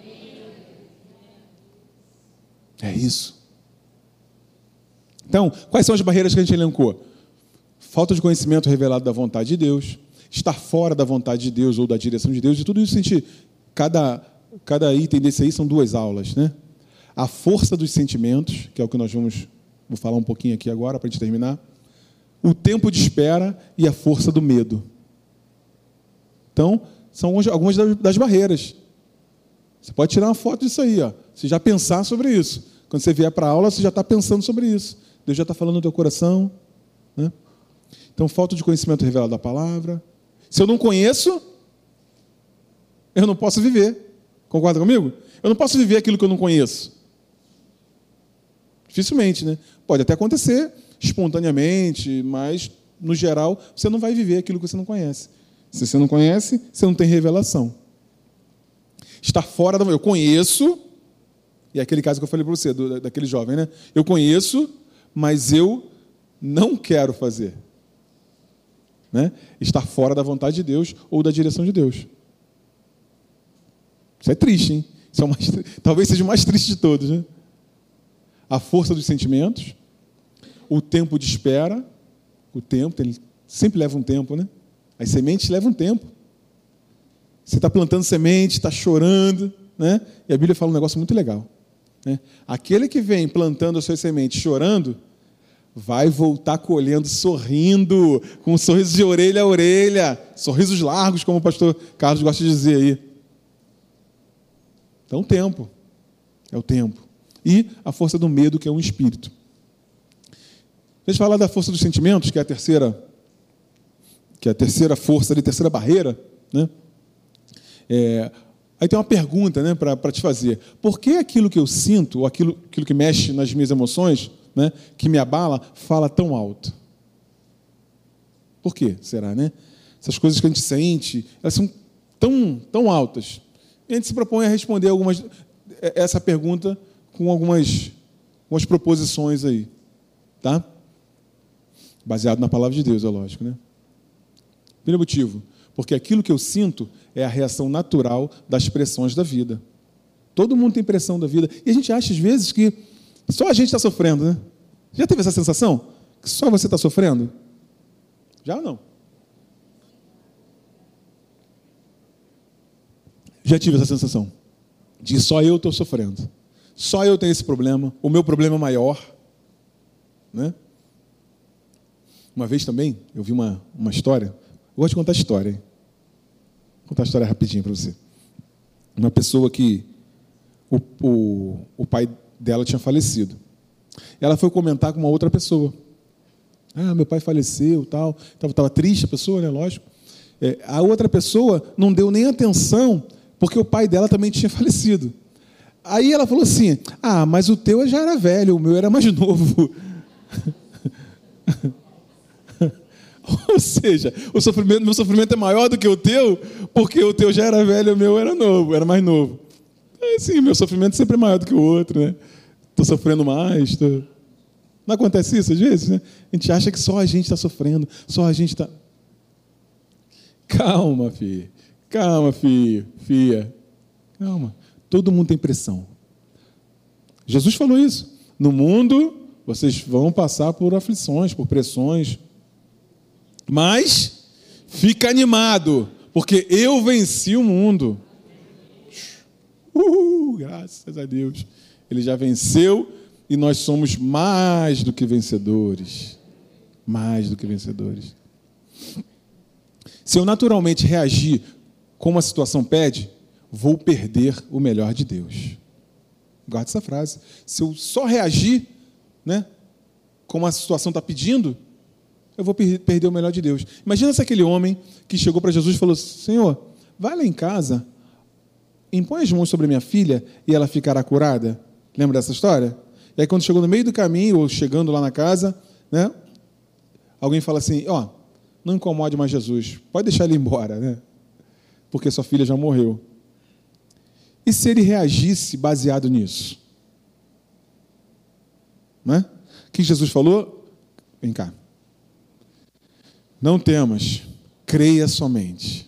Speaker 1: É isso. Então, quais são as barreiras que a gente elencou? Falta de conhecimento revelado da vontade de Deus, estar fora da vontade de Deus ou da direção de Deus, e tudo isso a gente, cada item desse aí são 2 aulas, né? A força dos sentimentos, que é o que nós vou falar um pouquinho aqui agora para a gente terminar. O tempo de espera e a força do medo. Então, são algumas das barreiras. Você pode tirar uma foto disso aí, ó. Você já pensar sobre isso. Quando você vier para a aula, você já está pensando sobre isso. Deus já está falando no teu coração, né? Então, falta de conhecimento revelado da palavra. Se eu não conheço, eu não posso viver. Concorda comigo? Eu não posso viver aquilo que eu não conheço. Dificilmente, né? Pode até acontecer espontaneamente, mas, no geral, você não vai viver aquilo que você não conhece. Se você não conhece, você não tem revelação. Estar fora da... Eu conheço, e é aquele caso que eu falei para você, daquele jovem, né? Eu conheço, mas eu não quero fazer. Né? Estar fora da vontade de Deus ou da direção de Deus. Isso é triste, hein? Isso é talvez seja o mais triste de todos, né? A força dos sentimentos, o tempo de espera, o tempo, ele sempre leva um tempo, né? As sementes levam um tempo. Você está plantando semente, está chorando, né? E a Bíblia fala um negócio muito legal, né? Aquele que vem plantando as suas sementes chorando, vai voltar colhendo, sorrindo, com um sorriso de orelha a orelha, sorrisos largos, como o pastor Carlos gosta de dizer aí. Então, o tempo. É o tempo. E a força do medo, que é um espírito. Deixa eu falar da força dos sentimentos, que é a terceira força, a terceira barreira, né? Aí tem uma pergunta, né, para te fazer. Por que aquilo que eu sinto, ou aquilo que mexe nas minhas emoções, né, que me abala, fala tão alto? Por quê, será, né? Essas coisas que a gente sente, elas são tão altas. E a gente se propõe a responder essa pergunta com algumas proposições aí, tá? Baseado na palavra de Deus, é lógico, né? Primeiro motivo, porque aquilo que eu sinto é a reação natural das pressões da vida. Todo mundo tem pressão da vida. E a gente acha, às vezes, que só a gente está sofrendo, né? Já teve essa sensação? Que só você está sofrendo? Já ou não? Já tive essa sensação de que só eu estou sofrendo. Só eu tenho esse problema. O meu problema é maior, né? Uma vez também, eu vi uma história. Eu gosto de contar história, hein? Vou contar a história rapidinho para você. Uma pessoa que o pai dela tinha falecido. Ela foi comentar com uma outra pessoa. Ah, meu pai faleceu, tal. Estava triste a pessoa, né? Lógico. A outra pessoa não deu nem atenção, porque o pai dela também tinha falecido. Aí ela falou assim: ah, mas o teu já era velho, o meu era mais novo. Ou seja, meu sofrimento é maior do que o teu, porque o teu já era velho e o meu era novo, era mais novo. Sim, meu sofrimento sempre é maior do que o outro, né? Estou sofrendo mais. Não acontece isso às vezes, né? A gente acha que só a gente está sofrendo, só a gente está... Calma, filho. Calma, filha. Calma. Todo mundo tem pressão. Jesus falou isso. No mundo, vocês vão passar por aflições, por pressões. Mas fica animado, porque eu venci o mundo. Graças a Deus. Ele já venceu e nós somos mais do que vencedores. Mais do que vencedores. Se eu naturalmente reagir como a situação pede, vou perder o melhor de Deus. Guarda essa frase. Se eu só reagir, né, como a situação está pedindo, eu vou perder o melhor de Deus. Imagina se aquele homem que chegou para Jesus e falou: Senhor, vai lá em casa, impõe as mãos sobre minha filha e ela ficará curada. Lembra dessa história? E aí quando chegou no meio do caminho, ou chegando lá na casa, né, alguém fala assim: não incomode mais Jesus, pode deixar ele embora, né? Porque sua filha já morreu. E se ele reagisse baseado nisso? Né? O que Jesus falou? Vem cá. Não temas, creia somente.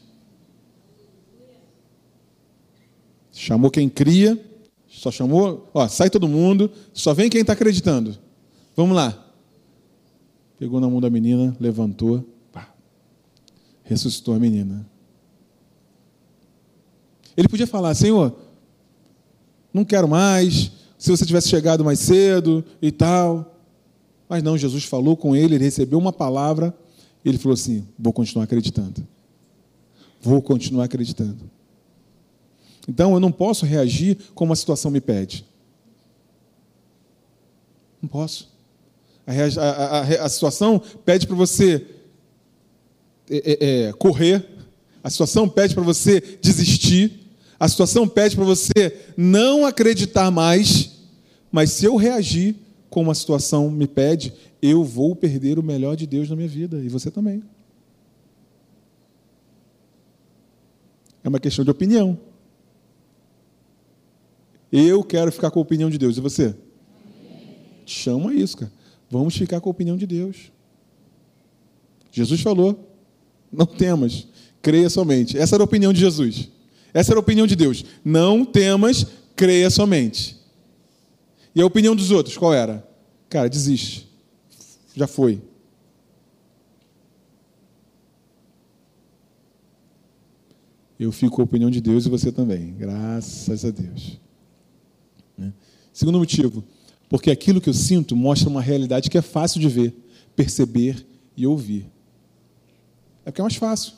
Speaker 1: Chamou quem cria, só chamou, sai todo mundo, só vem quem está acreditando. Vamos lá. Pegou na mão da menina, levantou, ressuscitou a menina. Ele podia falar: Senhor, não quero mais, se você tivesse chegado mais cedo e tal. Mas não, Jesus falou com ele, ele recebeu uma palavra, e ele falou assim: vou continuar acreditando. Vou continuar acreditando. Então, eu não posso reagir como a situação me pede. Não posso. A situação pede para você correr. A situação pede para você desistir. A situação pede para você não acreditar mais. Mas se eu reagir como a situação me pede, eu vou perder o melhor de Deus na minha vida. E você também. É uma questão de opinião. Eu quero ficar com a opinião de Deus. E você? Chama isso, cara. Vamos ficar com a opinião de Deus. Jesus falou: não temas, creia somente. Essa era a opinião de Jesus. Essa era a opinião de Deus. Não temas, creia somente. E a opinião dos outros, qual era? Cara, desiste. Já foi. Eu fico com a opinião de Deus e você também. Graças a Deus. Segundo motivo, porque aquilo que eu sinto mostra uma realidade que é fácil de ver, perceber e ouvir. É porque é mais fácil.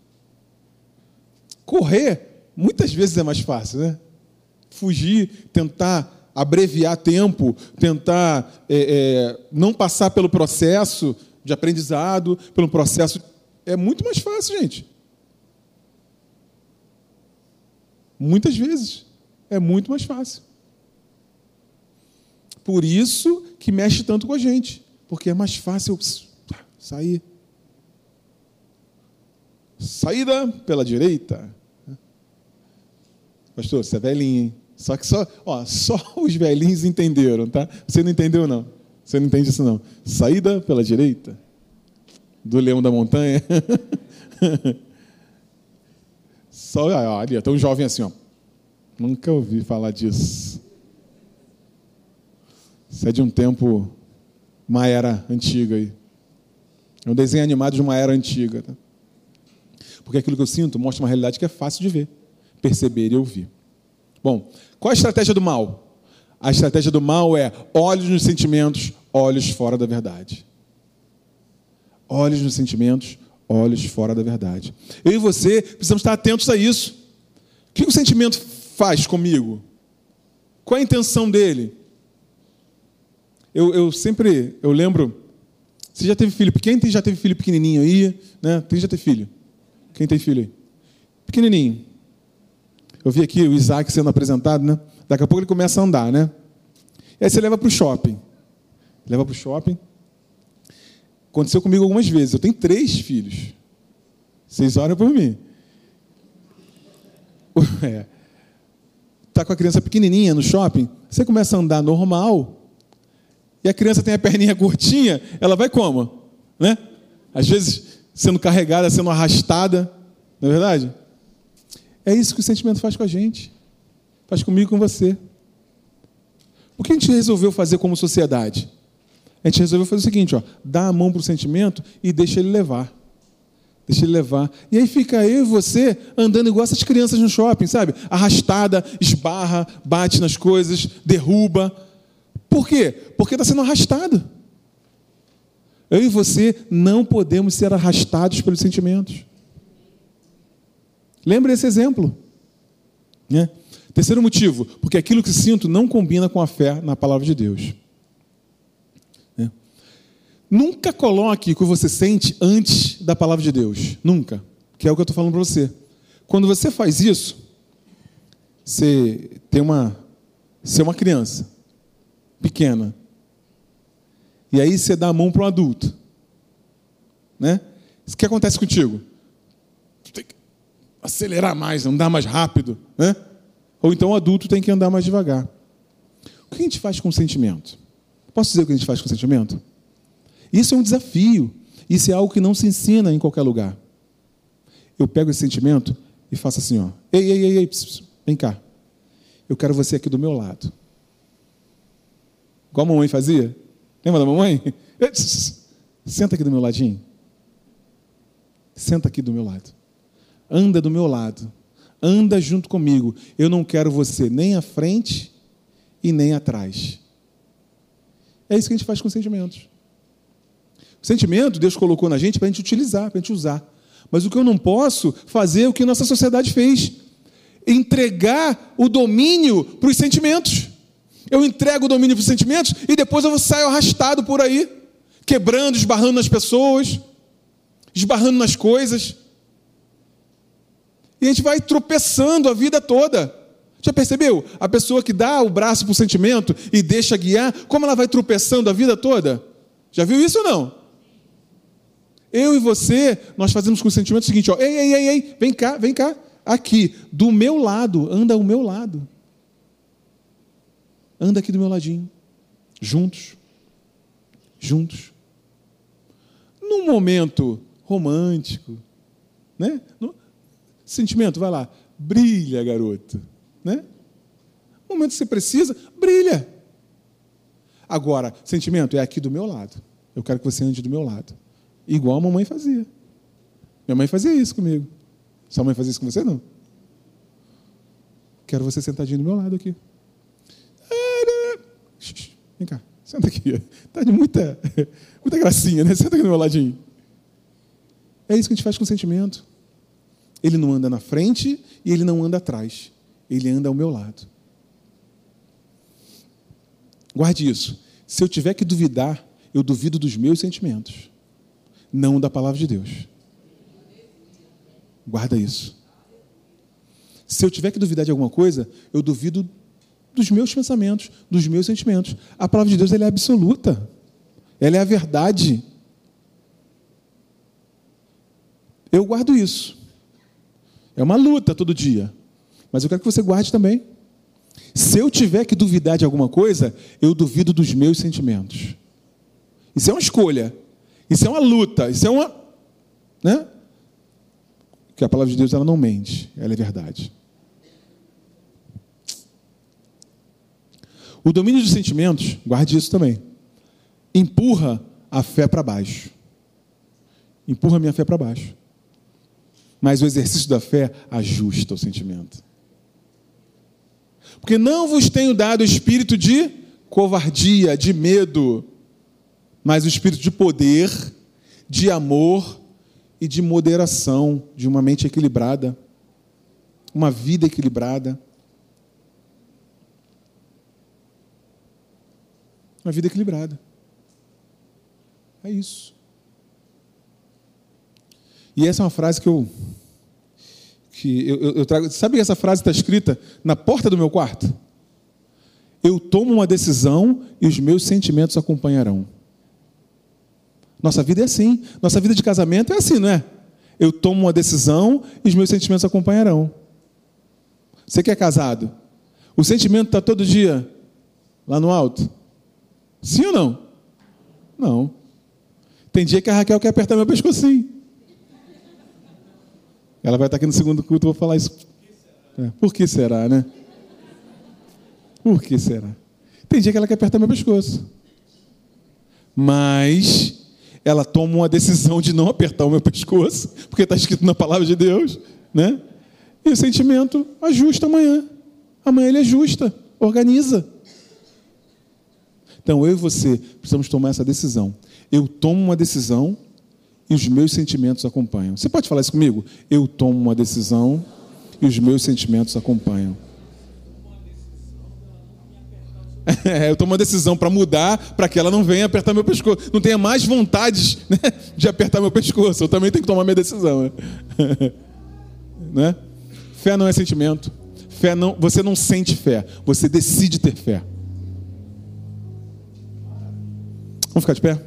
Speaker 1: Correr, muitas vezes é mais fácil, né? Fugir, tentar abreviar tempo, tentar não passar pelo processo de aprendizado, pelo processo... É muito mais fácil, gente. Muitas vezes é muito mais fácil. Por isso que mexe tanto com a gente, porque é mais fácil sair. Saída pela direita. Pastor, você é velhinho, hein? Só que só os velhinhos entenderam, tá? Você não entendeu, não. Você não entende isso, não. Saída pela direita. Do Leão da Montanha. Ali, tem um jovem assim, ó. Nunca ouvi falar disso. Isso é de um tempo, uma era antiga aí. É um desenho animado de uma era antiga. Tá? Porque aquilo que eu sinto mostra uma realidade que é fácil de ver, perceber e ouvir. Bom, qual a estratégia do mal? A estratégia do mal é olhos nos sentimentos, olhos fora da verdade. Olhos nos sentimentos, olhos fora da verdade. Eu e você precisamos estar atentos a isso. O que o sentimento faz comigo? Qual a intenção dele? Eu lembro, você já teve filho? Quem já teve filho pequenininho aí? Né? Quem já teve filho? Quem tem filho aí? Pequenininho. Eu vi aqui o Isaac sendo apresentado, né? Daqui a pouco ele começa a andar, né? E aí você leva para o shopping. Aconteceu comigo algumas vezes. Eu tenho 3 filhos. Vocês oram por mim. Tá com a criança pequenininha no shopping, você começa a andar normal e a criança tem a perninha curtinha, ela vai como? Né? Às vezes sendo carregada, sendo arrastada, não é verdade? É isso que o sentimento faz com a gente. Faz comigo e com você. O que a gente resolveu fazer como sociedade? A gente resolveu fazer o seguinte, dá a mão para o sentimento e deixa ele levar. Deixa ele levar. E aí fica eu e você andando igual essas crianças no shopping, sabe? Arrastada, esbarra, bate nas coisas, derruba. Por quê? Porque está sendo arrastado. Eu e você não podemos ser arrastados pelos sentimentos. Lembra esse exemplo? Né? Terceiro motivo, porque aquilo que sinto não combina com a fé na palavra de Deus. Nunca coloque o que você sente antes da palavra de Deus. Nunca. Que é o que eu estou falando para você. Quando você faz isso, você é uma criança pequena. E aí você dá a mão para um adulto. Né? O que acontece contigo? Tu tem que acelerar mais, andar mais rápido. Né? Ou então o adulto tem que andar mais devagar. O que a gente faz com o sentimento? Posso dizer o que a gente faz com o sentimento? Isso é um desafio. Isso é algo que não se ensina em qualquer lugar. Eu pego esse sentimento e faço assim, ei, pss, vem cá. Eu quero você aqui do meu lado. Igual a mamãe fazia. Lembra da mamãe? Senta aqui do meu ladinho. Senta aqui do meu lado. Anda do meu lado. Anda junto comigo. Eu não quero você nem à frente e nem atrás. É isso que a gente faz com sentimentos. O sentimento Deus colocou na gente para a gente utilizar, para a gente usar. Mas o que eu não posso fazer é o que nossa sociedade fez. Entregar o domínio para os sentimentos. Eu entrego o domínio para os sentimentos e depois eu saio arrastado por aí, quebrando, esbarrando nas pessoas, esbarrando nas coisas. E a gente vai tropeçando a vida toda. Já percebeu? A pessoa que dá o braço para o sentimento e deixa guiar, como ela vai tropeçando a vida toda? Já viu isso ou não? Eu e você, nós fazemos com o sentimento o seguinte, ei, vem cá, aqui, do meu lado, anda ao meu lado. Anda aqui do meu ladinho, juntos. Num momento romântico, né? Sentimento, vai lá, brilha, garoto, né? No momento que você precisa, brilha. Agora, sentimento é aqui do meu lado. Eu quero que você ande do meu lado. Igual a mamãe fazia. Minha mãe fazia isso comigo. Sua mãe fazia isso com você? Não. Quero você sentadinho do meu lado aqui. Vem cá, senta aqui. Está de muita gracinha, né? Senta aqui do meu ladinho. É isso que a gente faz com o sentimento. Ele não anda na frente e ele não anda atrás. Ele anda ao meu lado. Guarde isso. Se eu tiver que duvidar, eu duvido dos meus sentimentos, não da palavra de Deus. Guarda isso. Se eu tiver que duvidar de alguma coisa, eu duvido dos meus pensamentos, dos meus sentimentos. A palavra de Deus ela é absoluta. Ela é a verdade. Eu guardo isso. É uma luta todo dia. Mas eu quero que você guarde também. Se eu tiver que duvidar de alguma coisa, eu duvido dos meus sentimentos. Isso é uma escolha. Isso é uma luta. Isso é uma... né? Porque a palavra de Deus ela não mente. Ela é verdade. O domínio dos sentimentos, guarde isso também, empurra a fé para baixo. Empurra a minha fé para baixo. Mas o exercício da fé ajusta o sentimento. Porque não vos tenho dado o espírito de covardia, de medo, mas o espírito de poder, de amor e de moderação, de uma mente equilibrada, uma vida equilibrada. Uma vida equilibrada. É isso. E essa é uma frase que eu trago. Sabe que essa frase está escrita na porta do meu quarto? Eu tomo uma decisão e os meus sentimentos acompanharão. Nossa vida é assim. Nossa vida de casamento é assim, não é? Eu tomo uma decisão e os meus sentimentos acompanharão. Você que é casado, o sentimento está todo dia lá no alto? Sim ou não? Não. Tem dia que a Raquel quer apertar meu pescocinho. Ela vai estar aqui no segundo culto, eu vou falar isso. Por que será, né? Por que será? Tem dia que ela quer apertar meu pescoço. Mas ela toma uma decisão de não apertar o meu pescoço, porque está escrito na palavra de Deus, né? E o sentimento ajusta amanhã. Amanhã ele ajusta, organiza. Então, eu e você precisamos tomar essa decisão. Eu tomo uma decisão e os meus sentimentos acompanham. Você pode falar isso comigo? Eu tomo uma decisão e os meus sentimentos acompanham. Eu tomo uma decisão para mudar, para que ela não venha apertar meu pescoço. Não tenha mais vontade, né, de apertar meu pescoço. Eu também tenho que tomar minha decisão. Né? Fé não é sentimento. Fé não, você não sente fé. Você decide ter fé. Vamos ficar de pé?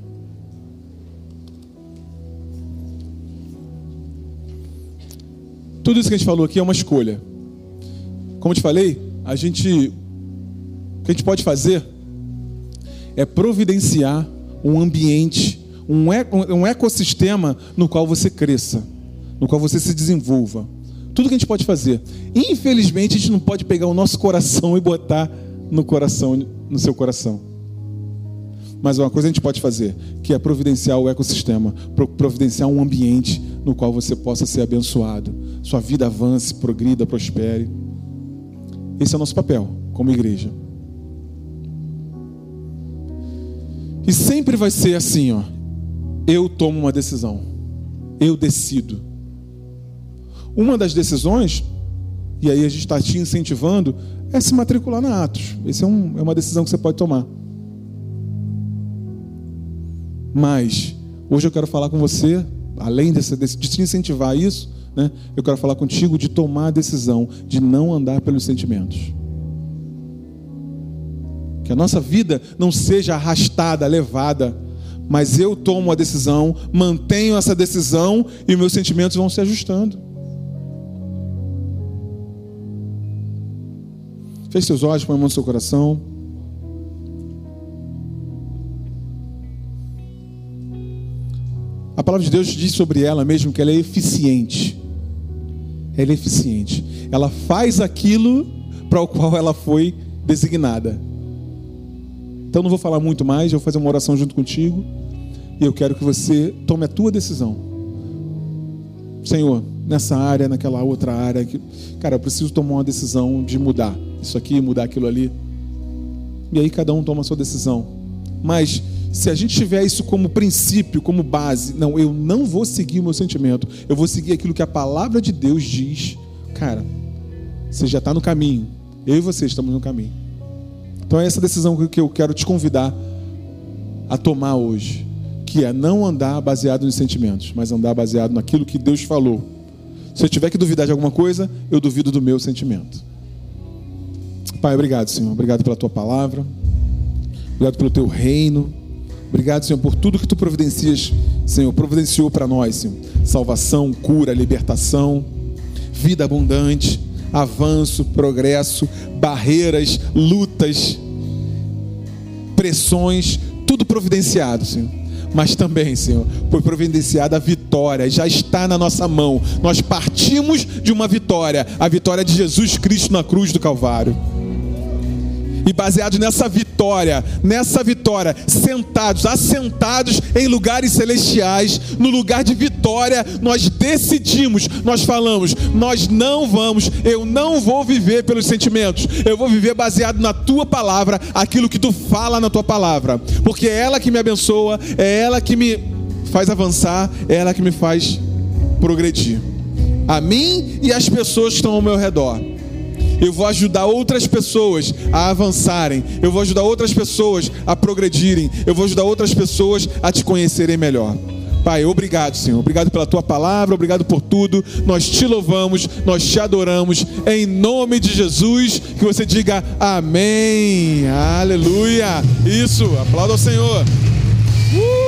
Speaker 1: Tudo isso que a gente falou aqui é uma escolha. Como eu te falei, o que a gente pode fazer é providenciar um ambiente, um ecossistema no qual você cresça, no qual você se desenvolva. Tudo que a gente pode fazer. Infelizmente, a gente não pode pegar o nosso coração e botar no seu coração. Mas uma coisa a gente pode fazer, que é providenciar o ecossistema, providenciar um ambiente no qual você possa ser abençoado. Sua vida avance, progrida, prospere. Esse é o nosso papel como igreja. E sempre vai ser assim, ó. Eu tomo uma decisão. Eu decido. Uma das decisões, e aí a gente está te incentivando, é se matricular na Atos. Essa é uma decisão que você pode tomar. Mas, hoje eu quero falar com você, além de te incentivar a isso, né, eu quero falar contigo de tomar a decisão de não andar pelos sentimentos. Que a nossa vida não seja arrastada, levada, mas eu tomo a decisão, mantenho essa decisão e meus sentimentos vão se ajustando. Feche seus olhos, põe a mão no seu coração. A palavra de Deus diz sobre ela mesmo que ela é eficiente. Ela é eficiente. Ela faz aquilo para o qual ela foi designada. Então não vou falar muito mais, eu vou fazer uma oração junto contigo. E eu quero que você tome a tua decisão. Senhor, nessa área, naquela outra área, cara, eu preciso tomar uma decisão de mudar isso aqui, mudar aquilo ali. E aí cada um toma a sua decisão. Mas se a gente tiver isso como princípio, como base, não, eu não vou seguir o meu sentimento, eu vou seguir aquilo que a palavra de Deus diz, cara, você já está no caminho, eu e você estamos no caminho. Então é essa decisão que eu quero te convidar a tomar hoje, que é não andar baseado nos sentimentos, mas andar baseado naquilo que Deus falou. Se eu tiver que duvidar de alguma coisa, eu duvido do meu sentimento. Pai, obrigado, Senhor, obrigado pela tua palavra, obrigado pelo teu reino. Obrigado, Senhor, por tudo que Tu providencias, Senhor, providenciou para nós, Senhor. Salvação, cura, libertação, vida abundante, avanço, progresso, barreiras, lutas, pressões, tudo providenciado, Senhor. Mas também, Senhor, foi providenciada a vitória, já está na nossa mão. Nós partimos de uma vitória, a vitória de Jesus Cristo na cruz do Calvário. E baseado nessa vitória, assentados em lugares celestiais, no lugar de vitória, nós decidimos, nós falamos, eu não vou viver pelos sentimentos, eu vou viver baseado na Tua palavra, aquilo que Tu fala na Tua palavra, porque é ela que me abençoa, é ela que me faz avançar, é ela que me faz progredir, a mim e as pessoas que estão ao meu redor. Eu vou ajudar outras pessoas a avançarem. Eu vou ajudar outras pessoas a progredirem. Eu vou ajudar outras pessoas a Te conhecerem melhor. Pai, obrigado, Senhor. Obrigado pela Tua palavra. Obrigado por tudo. Nós Te louvamos. Nós Te adoramos. Em nome de Jesus, que você diga amém. Aleluia. Isso. Aplauda ao Senhor.